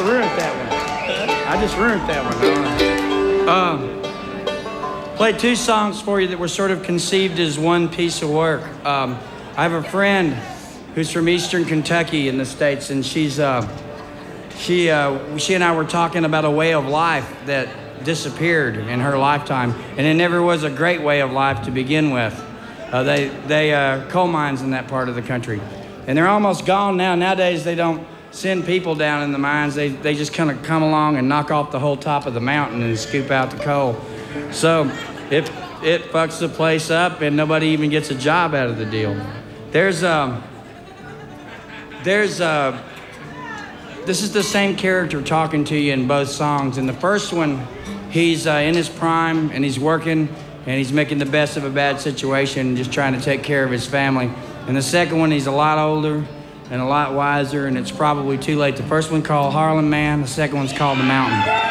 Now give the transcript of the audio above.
ruined that one. I just ruined that one. Played two songs for you that were sort of conceived as one piece of work. I have a friend who's from Eastern Kentucky in the States, and she and I were talking about a way of life that disappeared in her lifetime, and it never was a great way of life to begin with. They coal mines in that part of the country, and they're almost gone now. Nowadays, they don't send people down in the mines. They just kind of come along and knock off the whole top of the mountain and scoop out the coal. So it fucks the place up, and nobody even gets a job out of the deal. This is the same character talking to you in both songs. In the first one, he's in his prime, and he's working, and he's making the best of a bad situation, just trying to take care of his family. In the second one, he's a lot older and a lot wiser, and it's probably too late. The first one called Harlem Man, the second one's called The Mountain.